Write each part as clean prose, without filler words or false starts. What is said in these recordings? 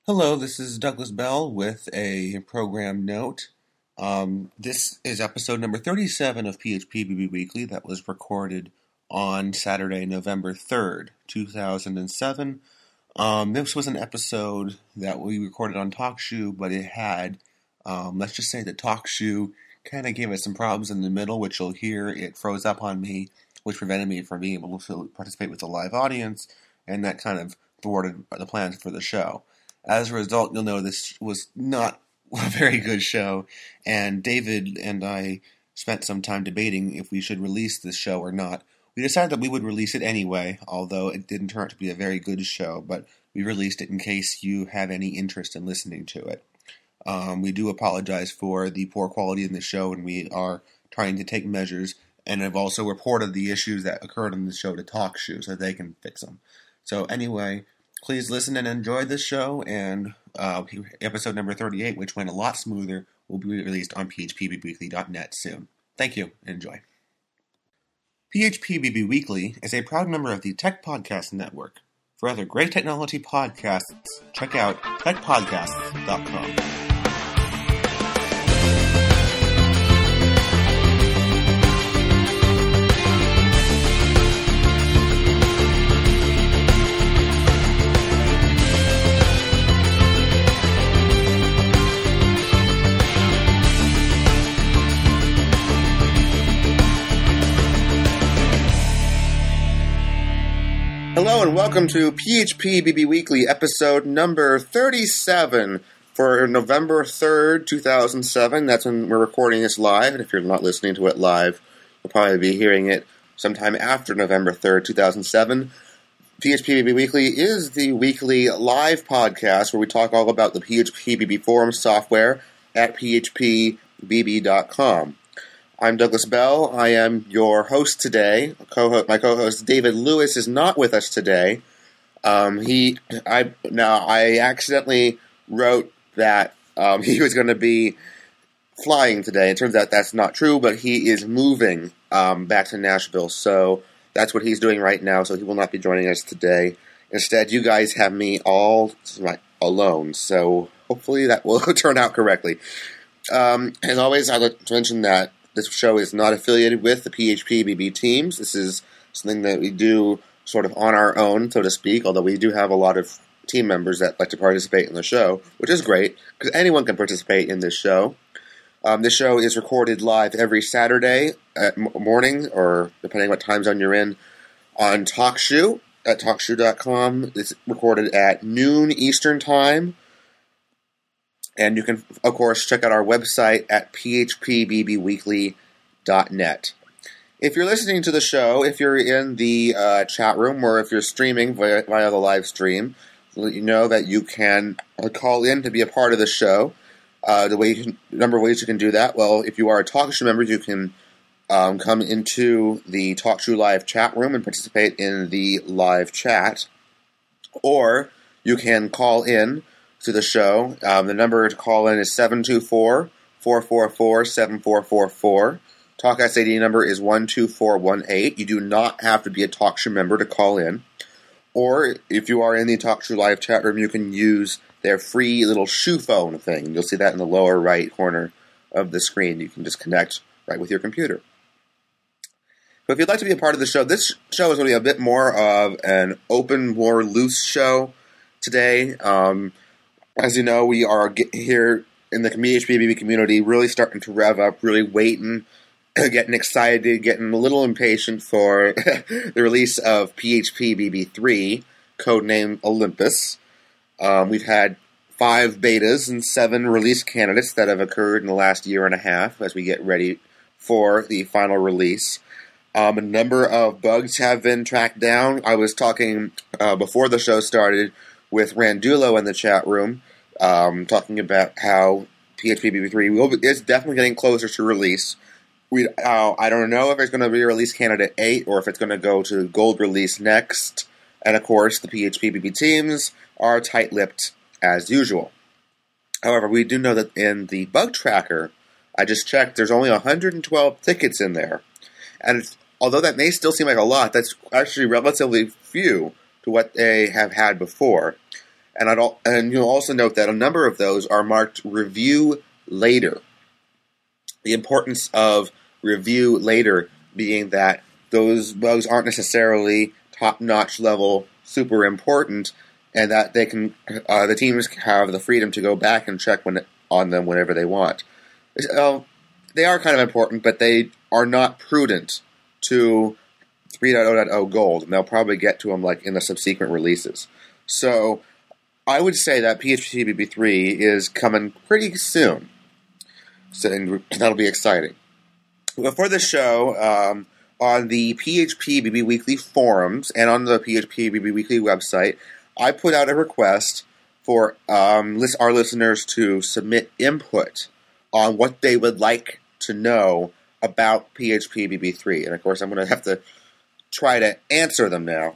Hello, this is Douglas Bell with a program note. This is episode number 37 of PHPBB Weekly that was recorded on Saturday, November 3rd, 2007. This was an episode that we recorded on TalkShoe, but it had, let's just say that TalkShoe kind of gave us some problems in the middle, which you'll hear. It froze up on me, which prevented me from being able to participate with the live audience, and that kind of thwarted the plans for the show. As a result, you'll know this was not a very good show, and David and I spent some time debating if we should release this show or not. We decided that we would release it anyway, although it didn't turn out to be a very good show, but we released it in case you have any interest in listening to it. We do apologize for the poor quality in the show, and we are trying to take measures, and have also reported the issues that occurred in the show to TalkShoe so they can fix them. So anyway, please listen and enjoy this show, and episode number 38, which went a lot smoother, will be released on phpbbweekly.net soon. Thank you, and enjoy. PHPBB Weekly is a proud member of the Tech Podcast Network. For other great technology podcasts, check out techpodcasts.com. Hello and welcome to PHPBB Weekly, episode number 37 for November 3rd, 2007. That's when we're recording this live, and if you're not listening to it live, you'll probably be hearing it sometime after November 3rd, 2007. PHPBB Weekly is the weekly live podcast where we talk all about the PHPBB forum software at phpbb.com. I'm Douglas Bell. I am your host today. My co-host David Lewis is not with us today. I accidentally wrote that he was going to be flying today. It turns out that's not true, but he is moving back to Nashville, so that's what he's doing right now. So he will not be joining us today. Instead, you guys have me all alone. So hopefully that will turn out correctly. As always, I'd like to mention that this show is not affiliated with the PHPBB teams. This is something that we do sort of on our own, so to speak, although we do have a lot of team members that like to participate in the show, which is great, because anyone can participate in this show. This show is recorded live every Saturday at morning, or depending what time zone you're in, on TalkShoe at TalkShoe.com. It's recorded at noon Eastern Time. And you can, of course, check out our website at phpbbweekly.net. If you're listening to the show, if you're in the chat room, or if you're streaming via the live stream, you know that you can call in to be a part of the show. Number of ways you can do that. Well, if you are a TalkShoe member, you can come into the TalkShoe live chat room and participate in the live chat. Or you can call in to the show. The number to call in is 724-444-7444. Talk SAD number is 12418. You do not have to be a TalkShoe member to call in. Or if you are in the TalkShoe live chat room, you can use their free little shoe phone thing. You'll see that in the lower right corner of the screen. You can just connect right with your computer. So if you'd like to be a part of the show, this show is going to be a bit more of an open, more loose show today. As you know, we are here in the PHPBB community really starting to rev up, really waiting, getting excited, getting a little impatient for the release of PHPBB 3, codename Olympus. We've had 5 betas and 7 release candidates that have occurred in the last year and a half as we get ready for the final release. A number of bugs have been tracked down. I was talking before the show started with Randulo in the chat room, talking about how PHPBB3 is definitely getting closer to release. I don't know if it's going to be release candidate 8 or if it's going to go to gold release next. And of course, the PHPBB teams are tight-lipped as usual. However, we do know that in the bug tracker, I just checked, there's only 112 tickets in there. And although that may still seem like a lot, that's actually relatively few to what they have had before. And you'll also note that a number of those are marked review later. The importance of review later being that those bugs aren't necessarily top-notch level, super important, and that they can the teams have the freedom to go back and check on them whenever they want. They are kind of important, but they are not prudent to 3.0.0 Gold, and they'll probably get to them like in the subsequent releases. So I would say that PHP BB3 is coming pretty soon, so that'll be exciting. Before the show, on the PHP BB Weekly forums and on the PHP BB Weekly website, I put out a request for our listeners to submit input on what they would like to know about PHP BB3. And of course, I'm going to have to try to answer them now.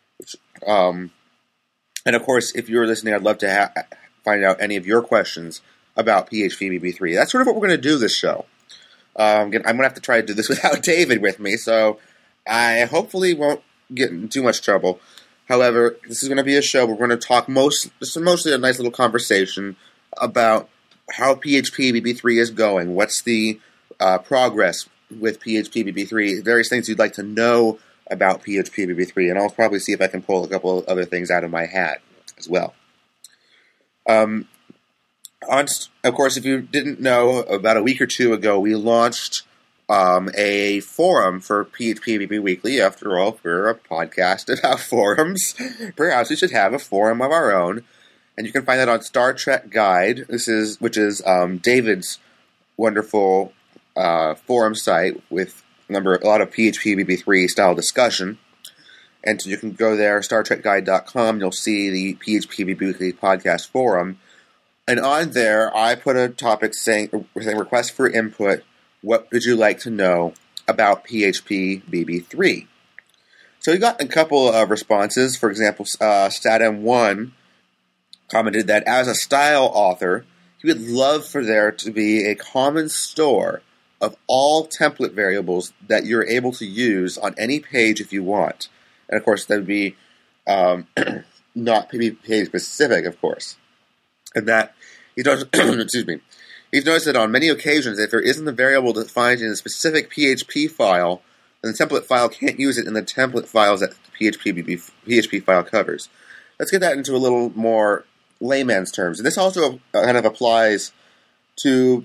And of course, if you're listening, I'd love to find out any of your questions about PHP BB3. That's sort of what we're going to do this show. I'm going to have to try to do this without David with me, so I hopefully won't get in too much trouble. However, this is going to be a show where we're going to talk mostly a nice little conversation about how PHP BB3 is going, what's the progress with PHP BB3, various things you'd like to know about PHP BB3, and I'll probably see if I can pull a couple of other things out of my hat as well. Of course, if you didn't know, about a week or two ago, we launched a forum for PHP BB Weekly. After all, we're a podcast about forums. Perhaps we should have a forum of our own. And you can find that on Star Trek Guide, which is David's wonderful forum site with a lot of PHP BB3 style discussion. And so you can go there, StarTrekGuide.com. You'll see the PHP BB Weekly podcast forum. And on there, I put a topic saying request for input. What would you like to know about PHP BB3? So we got a couple of responses. For example, StatM1 commented that as a style author, he would love for there to be a common store of all template variables that you're able to use on any page if you want. And of course, that would be not page specific, of course. And that he does, excuse me. He's noticed that on many occasions, if there isn't a variable defined in a specific PHP file, then the template file can't use it in the template files that the PHP file covers. Let's get that into a little more layman's terms. And this also kind of applies to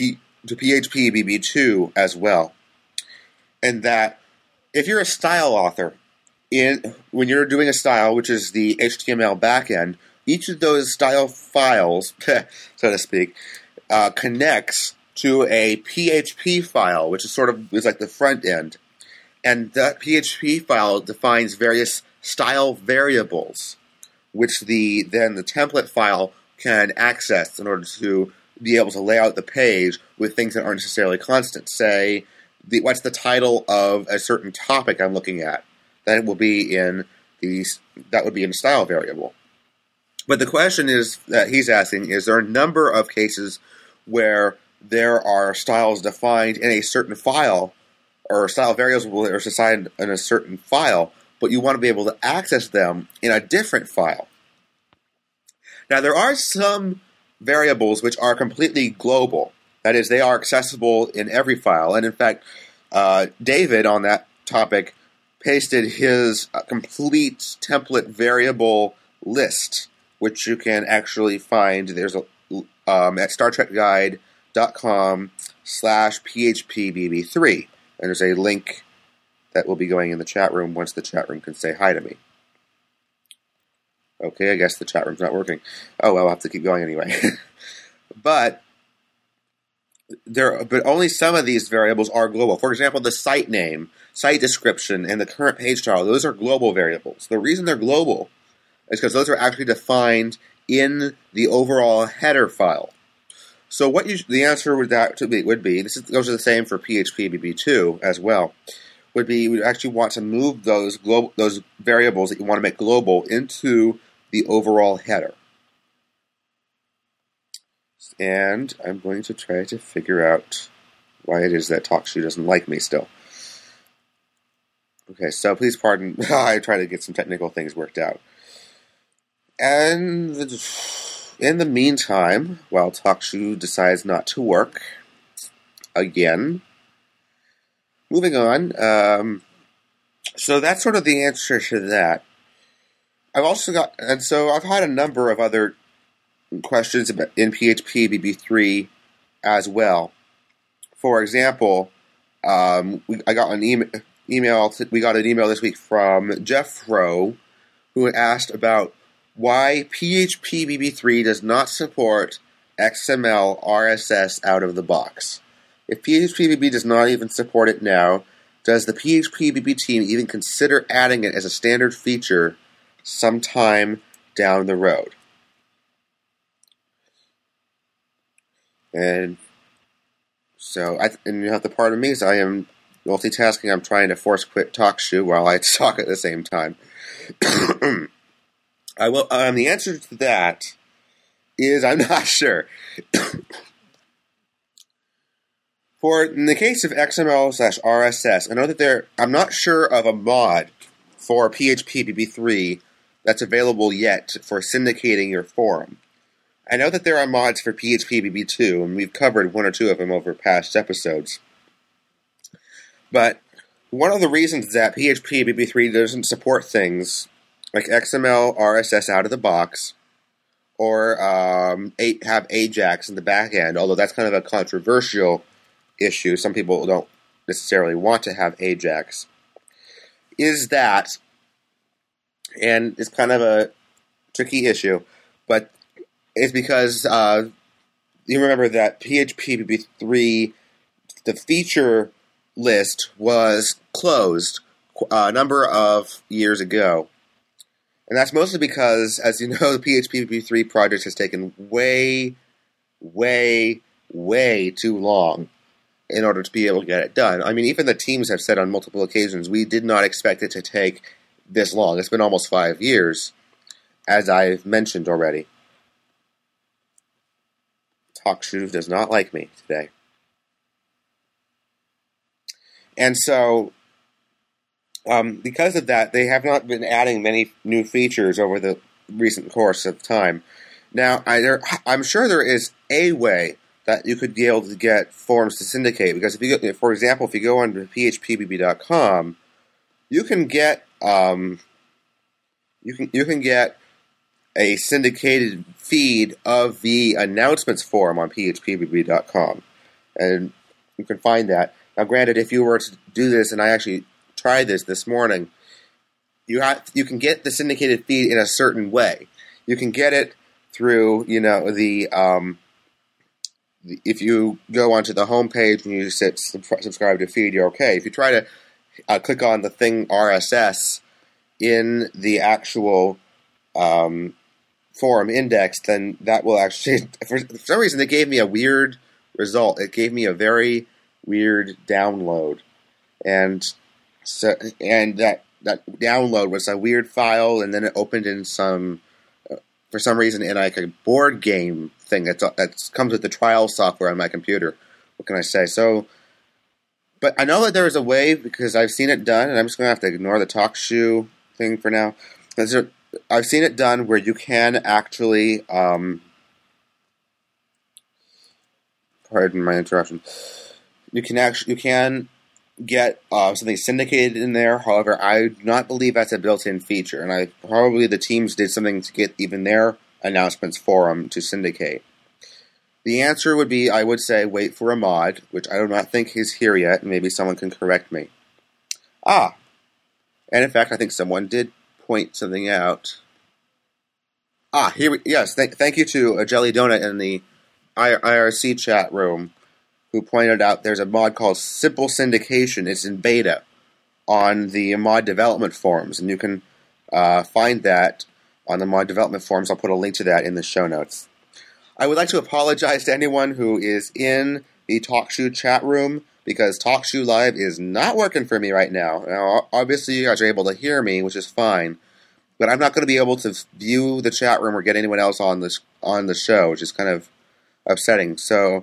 PHP BB2 as well. And that if you're a style author, when you're doing a style, which is the HTML backend, each of those style files, so to speak, connects to a PHP file, which is like the front end. And that PHP file defines various style variables, which then the template file can access in order to be able to lay out the page with things that aren't necessarily constant. Say, what's the title of a certain topic I'm looking at? That would be in a style variable. But the question that he's asking is there a number of cases where there are styles defined in a certain file, or style variables are assigned in a certain file, but you want to be able to access them in a different file. Now, there are some variables which are completely global. That is, they are accessible in every file. And in fact, David, on that topic, pasted his complete template variable list, which you can actually find. There's at StarTrekGuide.com/PHPBB3. And there's a link that will be going in the chat room once the chat room can say hi to me. Okay, I guess the chat room's not working. Oh, well, I'll have to keep going anyway. But only some of these variables are global. For example, the site name, site description, and the current page title, those are global variables. The reason they're global is because those are actually defined in the overall header file. So what the answer would be, those are the same for PHP BB2 as well, would be we actually want to move those variables that you want to make global into the overall header. And I'm going to try to figure out why it is that TalkShoe doesn't like me still. Okay, so please pardon, I try to get some technical things worked out. And in the meantime, while TalkShoe decides not to work again, moving on. So that's sort of the answer to that. I've had a number of other questions about in PHP BB3 as well. For example, I got an email. We got an email this week from Jeff Rowe, who asked about why PHP BB3 does not support XML RSS out of the box. If PHP BB does not even support it now, does the PHP BB team even consider adding it as a standard feature sometime down the road? And so, and you have to pardon me, as I am multitasking. I'm trying to force quit TalkShoe while I talk at the same time. I will. The answer to that is I'm not sure. In the case of XML/RSS, I know that I'm not sure of a mod for PHP BB3 that's available yet for syndicating your forum. I know that there are mods for PHP BB2, and we've covered one or two of them over past episodes. But one of the reasons that PHP BB3 doesn't support things like XML RSS out of the box, or have AJAX in the back end, although that's kind of a controversial issue. Some people don't necessarily want to have AJAX. Is that, and it's kind of a tricky issue, but it's because you remember that PHP BB3, the feature list was closed a number of years ago. And that's mostly because, as you know, the PHP BB3 project has taken way, way, way too long in order to be able to get it done. I mean, even the teams have said on multiple occasions, we did not expect it to take this long. It's been almost 5 years, as I've mentioned already. TalkShoe does not like me today. And so, because of that, they have not been adding many new features over the recent course of time. Now, I'm sure there is a way that you could be able to get forums to syndicate, because if you go, for example, if you go on phpbb.com, you can get you can get a syndicated feed of the announcements forum on phpbb.com, and you can find that. Now, granted, if you were to do this, and I actually tried this morning, you can get the syndicated feed in a certain way. You can get it through, if you go onto the home page and you hit subscribe to feed, you're okay. If you try to click on the thing RSS in the actual forum index, then that will actually, for some reason, it gave me a weird result. It gave me a very weird download, and that download was a weird file, and then it opened in for some reason, in like a board game thing that comes with the trial software on my computer. What can I say? So, but I know that there is a way, because I've seen it done, and I'm just going to have to ignore the TalkShoe thing for now. I've seen it done where you can actually, pardon my interruption. You can get something syndicated in there. However, I do not believe that's a built-in feature, and probably the teams did something to get even their announcements forum to syndicate. The answer would be, I would say, wait for a mod, which I do not think is here yet, and maybe someone can correct me. And in fact, I think someone did point something out. Yes, thank you to a Jelly Donut in the IRC chat room, who pointed out there's a mod called Simple Syndication. It's in beta on the mod development forums, and you can find that on the mod development forums. I'll put a link to that in the show notes. I would like to apologize to anyone who is in the TalkShoe chat room, because TalkShoe Live is not working for me right now. Now, obviously, you guys are able to hear me, which is fine, but I'm not going to be able to view the chat room or get anyone else on the show, which is kind of upsetting. So,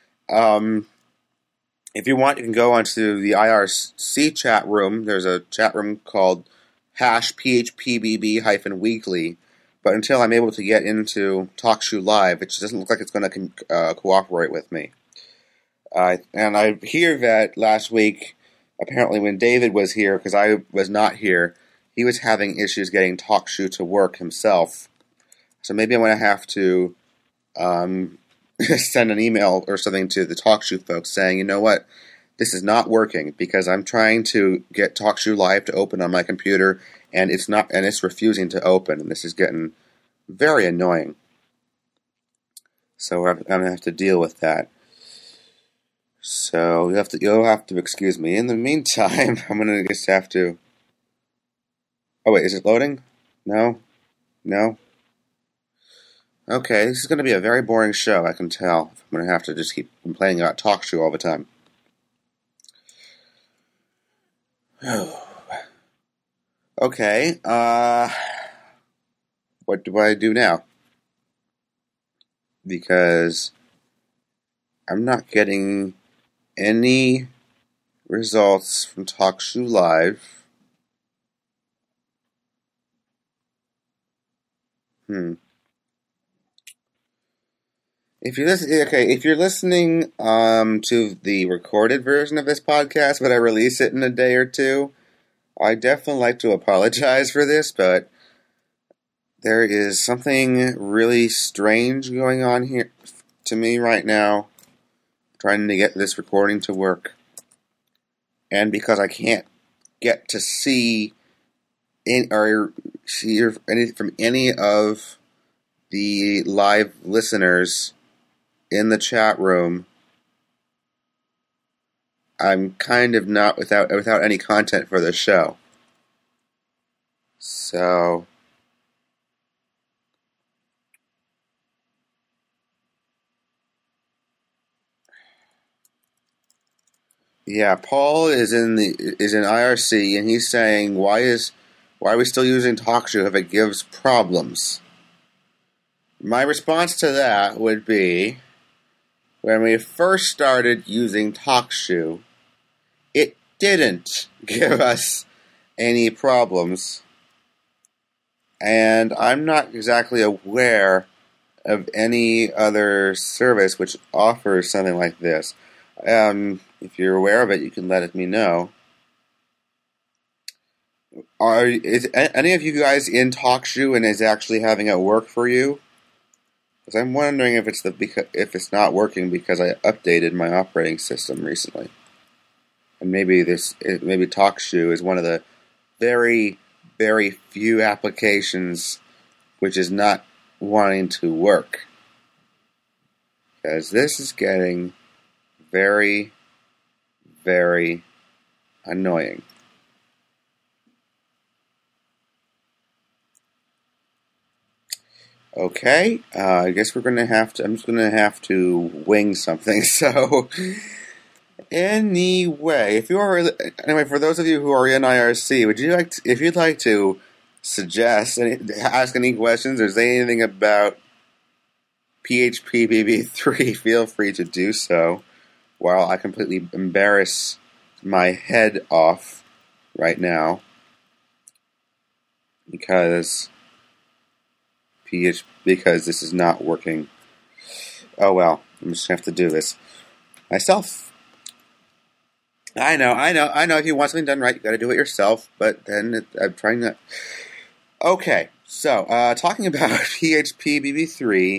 if you want, you can go onto the IRC chat room. There's a chat room called #PHPBB-weekly. But until I'm able to get into TalkShoe Live, it just doesn't look like it's going to cooperate with me. And I hear that last week, apparently when David was here, because I was not here, he was having issues getting TalkShoe to work himself. So maybe I'm going to have to send an email or something to the TalkShoe folks saying, you know what, this is not working because I'm trying to get TalkShoe Live to open on my computer and it's refusing to open, and this is getting very annoying. So I'm going to have to deal with that. So you'll have to excuse me. In the meantime, I'm going to just have to... Oh wait, is it loading? No? Okay, this is going to be a very boring show, I can tell. I'm going to have to just keep complaining about TalkShoe all the time. Okay, what do I do now? Because I'm not getting any results from TalkShoe Live. If you're listening to the recorded version of this podcast, but I release it in a day or two, I definitely like to apologize for this, but there is something really strange going on here to me right now, trying to get this recording to work. And because I can't get to see or hear anything from any of the live listeners in the chat room, I'm kind of not without any content for the show. So yeah, Paul is in IRC, and he's saying, why are we still using TalkShoe if it gives problems? My response to that would be, when we first started using TalkShoe, it didn't give us any problems. And I'm not exactly aware of any other service which offers something like this. If you're aware of it, you can let me know. Is any of you guys in TalkShoe and is actually having it work for you? Because I'm wondering if it's not working because I updated my operating system recently, and maybe TalkShoe is one of the very, very few applications which is not wanting to work. Because this is getting very, very annoying. Okay, I guess I'm just going to have to wing something. So, anyway, for those of you who are in IRC, if you'd like to suggest, ask any questions, or say anything about PHP BB3, feel free to do so, while I completely embarrass my head off right now, because this is not working. Oh well, I'm just gonna have to do this myself. I know. If you want something done right, you gotta do it yourself, but then I'm trying to... Okay, so, talking about PHP BB3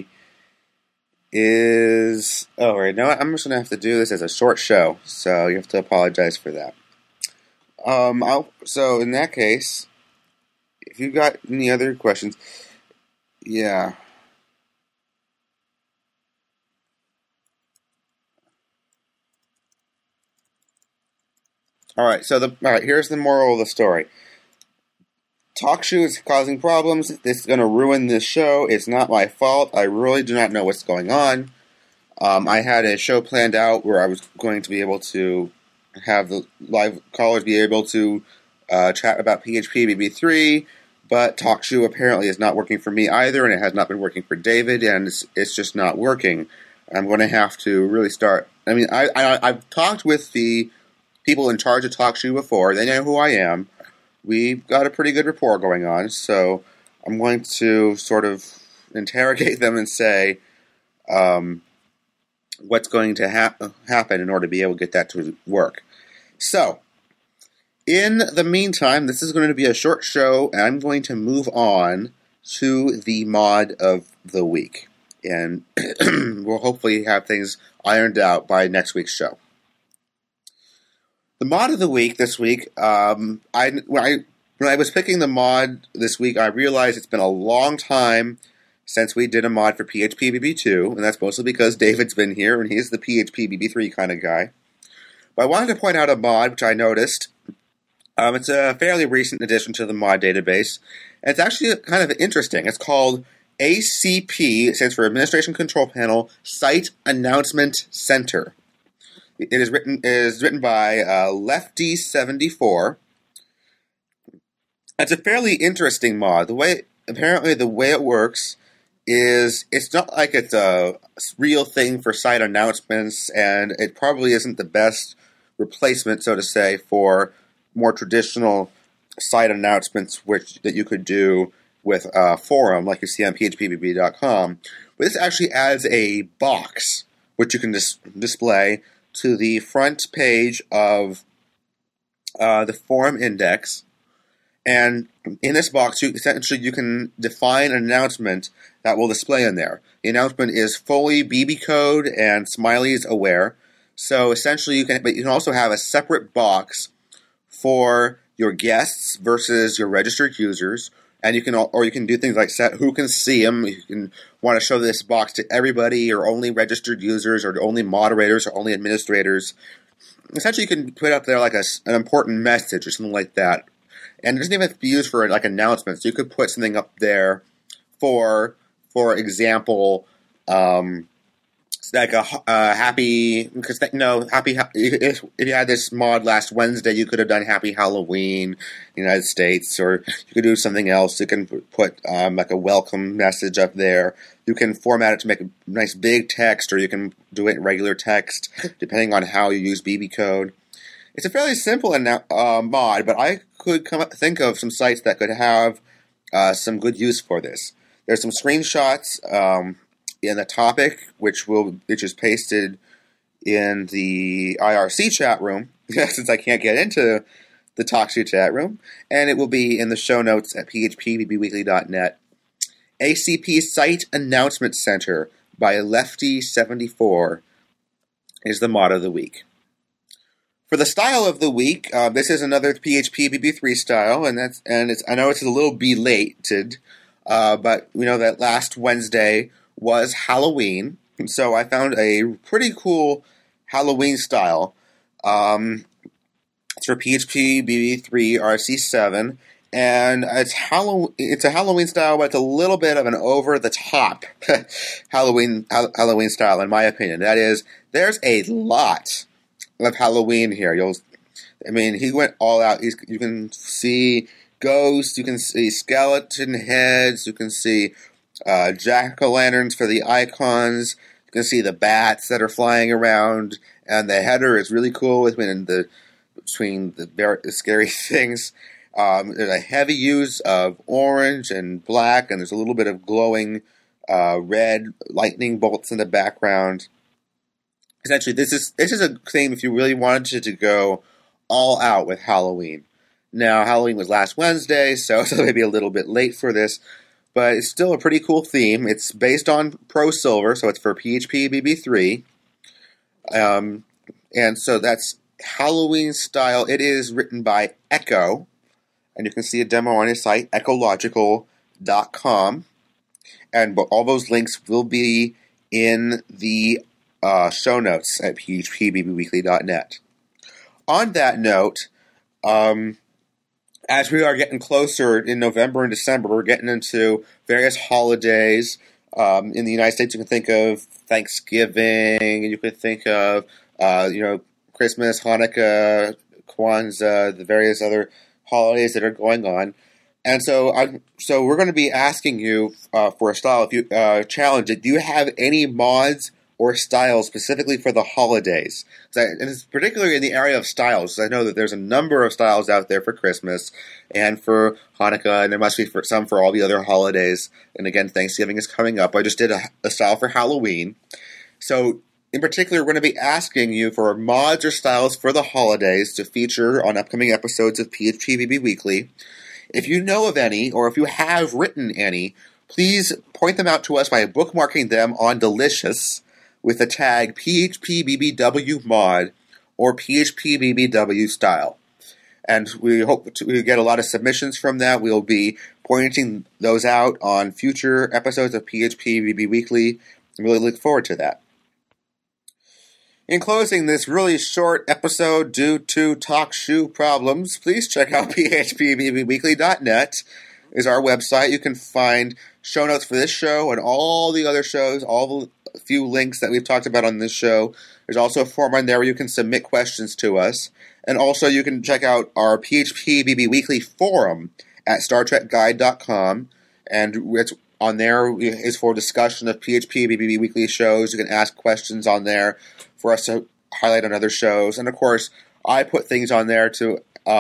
is... Oh, right, no, I'm just gonna have to do this as a short show, so you have to apologize for that. So, in that case, if you've got any other questions... Yeah. Alright, here's the moral of the story. TalkShoe is causing problems. This is going to ruin this show. It's not my fault. I really do not know what's going on. I had a show planned out where I was going to be able to have the live callers be able to chat about PHP BB3, but TalkShoe apparently is not working for me either, and it has not been working for David, and it's just not working. I'm going to have to really start... I mean, I've talked with the people in charge of TalkShoe before. They know who I am. We've got a pretty good rapport going on, so I'm going to sort of interrogate them and say what's going to happen in order to be able to get that to work. So, in the meantime, this is going to be a short show, and I'm going to move on to the mod of the week. And we'll hopefully have things ironed out by next week's show. The mod of the week this week, when I was picking the mod this week, I realized it's been a long time since we did a mod for PHP BB2, and that's mostly because David's been here, and he's the PHP BB3 kind of guy. But I wanted to point out a mod which I noticed. It's a fairly recent addition to the mod database, and it's actually kind of interesting. It's called ACP, it stands for Administration Control Panel Site Announcement Center. It is written by Lefty74. It's a fairly interesting mod. Apparently the way it works is it's not like it's a real thing for site announcements, and it probably isn't the best replacement, so to say, for more traditional site announcements that you could do with a forum like you see on phpbb.com. But this actually adds a box which you can display to the front page of the forum index. And in this box, you can define an announcement that will display in there. The announcement is fully BB code and Smileys aware. So essentially, you can also have a separate box for your guests versus your registered users. And you can do things like set who can see them. You can want to show this box to everybody, or only registered users, or only moderators, or only administrators. Essentially, you can put up there like an important message or something like that. And it doesn't even have to be used for like announcements. You could put something up there for example, like a happy. Because happy. If you had this mod last Wednesday, you could have done Happy Halloween, United States, or you could do something else. You can put like a welcome message up there. You can format it to make a nice big text, or you can do it in regular text, depending on how you use BB code. It's a fairly simple mod, but I could think of some sites that could have some good use for this. There's some screenshots in the topic, which is pasted in the IRC chat room, since I can't get into the TalkShoe chat room, and it will be in the show notes at phpbbweekly.net. ACP Site Announcement Center by Lefty74 is the mod of the week. For the style of the week, this is another PHP BB3 style, and I know it's a little belated, but we know that last Wednesday was Halloween, and so I found a pretty cool Halloween style. It's for PHP BB3 RC7, and it's a Halloween style, but it's a little bit of an over-the-top Halloween style, in my opinion. That is, there's a lot of Halloween here. He went all out. You can see ghosts, you can see skeleton heads, you can see jack-o'-lanterns for the icons, you can see the bats that are flying around, and the header is really cool between the scary things. There's a heavy use of orange and black, and there's a little bit of glowing red lightning bolts in the background. Essentially, this is a theme if you really wanted to go all out with Halloween. Now, Halloween was last Wednesday, so maybe a little bit late for this, but it's still a pretty cool theme. It's based on Pro Silver, so it's for PHP BB3. And so that's Halloween style. It is written by Echo, and you can see a demo on his site, echological.com. And all those links will be in the show notes at phpbbweekly.net. On that note, as we are getting closer in November and December, we're getting into various holidays. In the United States, you can think of Thanksgiving, and you could think of Christmas, Hanukkah, Kwanzaa, the various other holidays that are going on. And so we're going to be asking you for a style challenge. Do you have any mods or styles specifically for the holidays. And it's particularly in the area of styles. I know that there's a number of styles out there for Christmas and for Hanukkah, and there must be some for all the other holidays. And again, Thanksgiving is coming up. I just did a style for Halloween. So in particular, we're going to be asking you for mods or styles for the holidays to feature on upcoming episodes of PHPBB Weekly. If you know of any, or if you have written any, please point them out to us by bookmarking them on Delicious with the tag PHPBBW mod or PHPBBW style. And we hope to get a lot of submissions from that. We'll be pointing those out on future episodes of PHPBB Weekly. I really look forward to that. In closing this really short episode due to TalkShoe problems, please check out phpbbweekly.net is our website. You can find show notes for this show and all the other shows, all the few links that we've talked about on this show. There's also a form on there where you can submit questions to us. And also you can check out our PHPBB Weekly forum at StarTrekGuide.com. And it's on there is for discussion of PHPBB Weekly shows. You can ask questions on there for us to highlight on other shows. And of course, I put things on there to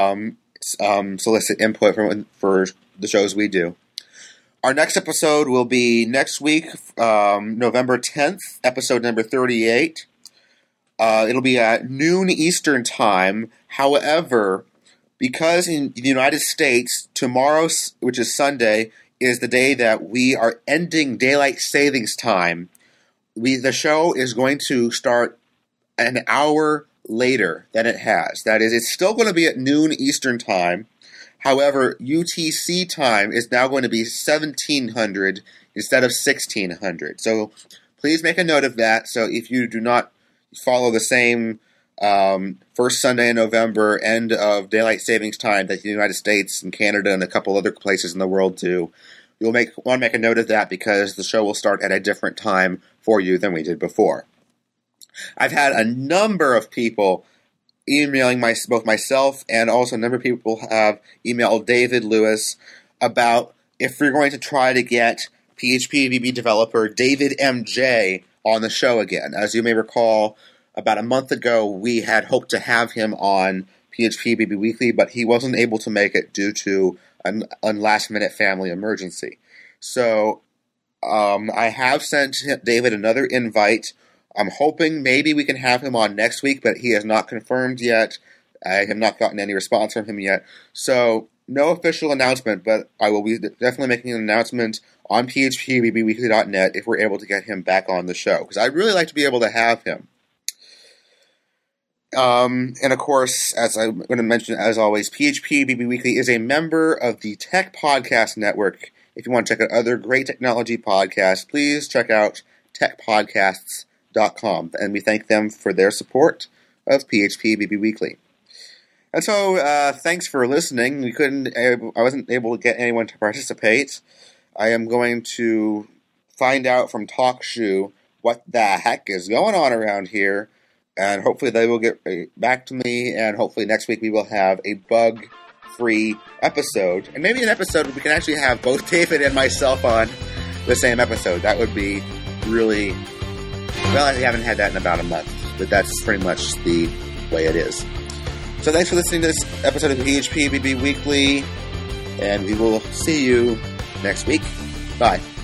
solicit input for the shows we do. Our next episode will be next week, November 10th, episode number 38. It'll be at noon Eastern Time. However, because in the United States, tomorrow, which is Sunday, is the day that we are ending Daylight Savings Time, the show is going to start an hour later than it has. That is, it's still going to be at noon Eastern Time. However, UTC time is now going to be 1700 instead of 1600. So please make a note of that. So if you do not follow the same first Sunday in November end of Daylight Savings Time that the United States and Canada and a couple other places in the world do, you'll want to make a note of that because the show will start at a different time for you than we did before. I've had a number of people emailing both myself and also a number of people have emailed David Lewis about if we're going to try to get PHPBB developer David MJ on the show again. As you may recall, about a month ago, we had hoped to have him on PHPBB Weekly, but he wasn't able to make it due to a last-minute family emergency. So I have sent David another invite. I'm hoping maybe we can have him on next week, but he has not confirmed yet. I have not gotten any response from him yet. So no official announcement, but I will be definitely making an announcement on phpbbweekly.net if we're able to get him back on the show, because I'd really like to be able to have him. And of course, as I'm going to mention, as always, PHPBB Weekly is a member of the Tech Podcast Network. If you want to check out other great technology podcasts, please check out techpodcasts.com. And we thank them for their support of PHPBB Weekly. And so, thanks for listening. I wasn't able to get anyone to participate. I am going to find out from TalkShoe what the heck is going on around here. And hopefully they will get back to me, and hopefully next week we will have a bug-free episode. And maybe an episode where we can actually have both David and myself on the same episode. That would be really... Well, I haven't had that in about a month, but that's pretty much the way it is. So thanks for listening to this episode of PHPBB Weekly, and we will see you next week. Bye.